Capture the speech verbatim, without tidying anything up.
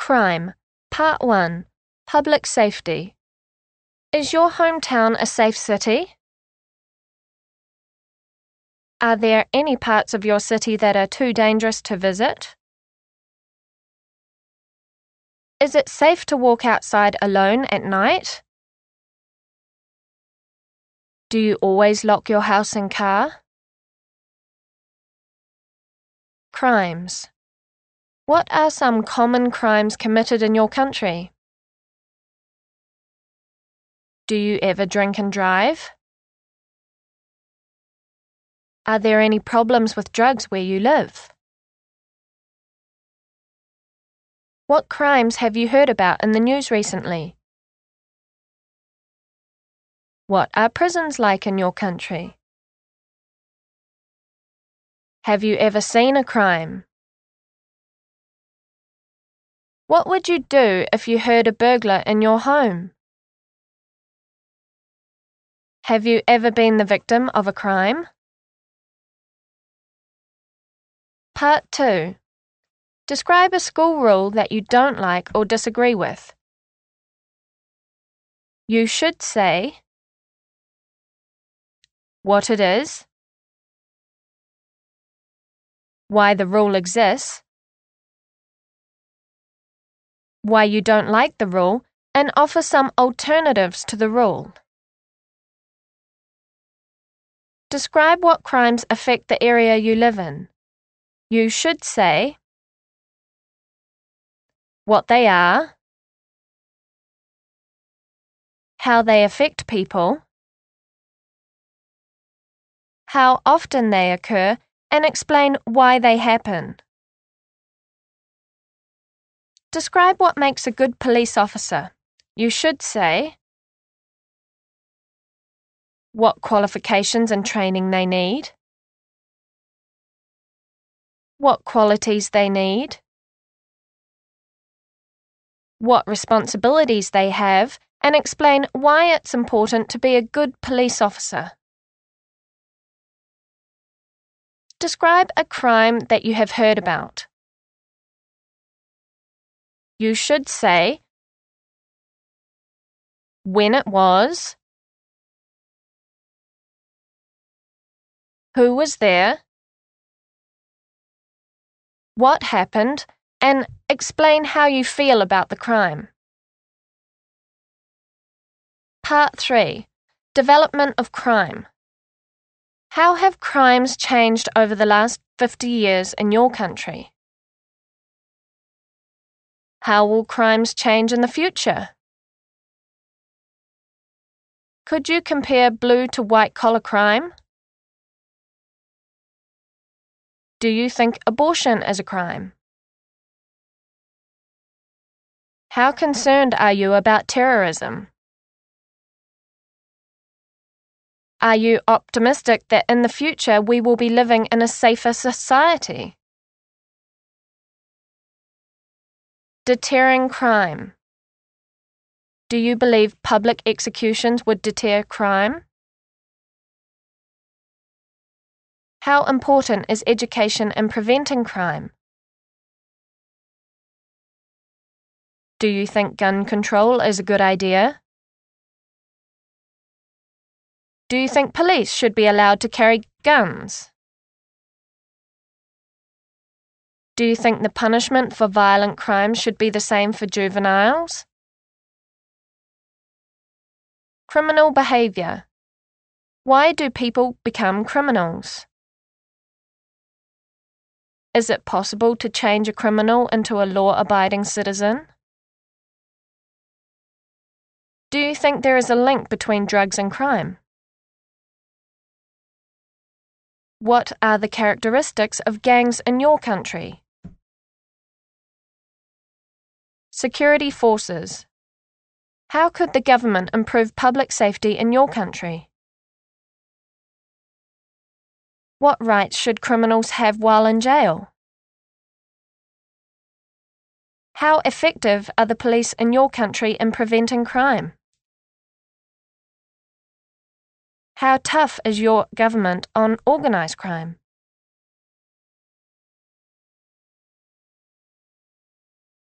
Crime, Part one, Public Safety. Is your hometown a safe city? Are there any parts of your city that are too dangerous to visit? Is it safe to walk outside alone at night? Do you always lock your house and car? Crimes. What are some common crimes committed in your country? Do you ever drink and drive? Are there any problems with drugs where you live? What crimes have you heard about in the news recently? What are prisons like in your country? Have you ever seen a crime? What would you do if you heard a burglar in your home? Have you ever been the victim of a crime? Part two. Describe a school rule that you don't like or disagree with. You should say what it is, why the rule exists, why you don't like the rule, and offer some alternatives to the rule. Describe what crimes affect the area you live in. You should say what they are, how they affect people, how often they occur, and explain why they happen. Describe what makes a good police officer. You should say what qualifications and training they need, what qualities they need, what responsibilities they have, and explain why it's important to be a good police officer. Describe a crime that you have heard about. You should say when it was, who was there, what happened, and explain how you feel about the crime. Part three. Development of crime. How have crimes changed over the last fifty years in your country? How will crimes change in the future? Could you compare blue to white-collar crime? Do you think abortion is a crime? How concerned are you about terrorism? Are you optimistic that in the future we will be living in a safer society? Deterring crime. Do you believe public executions would deter crime? How important is education in preventing crime? Do you think gun control is a good idea? Do you think police should be allowed to carry guns? Do you think the punishment for violent crimes should be the same for juveniles? Criminal behavior. Why do people become criminals? Is it possible to change a criminal into a law-abiding citizen? Do you think there is a link between drugs and crime? What are the characteristics of gangs in your country? Security forces. How could the government improve public safety in your country? What rights should criminals have while in jail? How effective are the police in your country in preventing crime? How tough is your government on organised crime?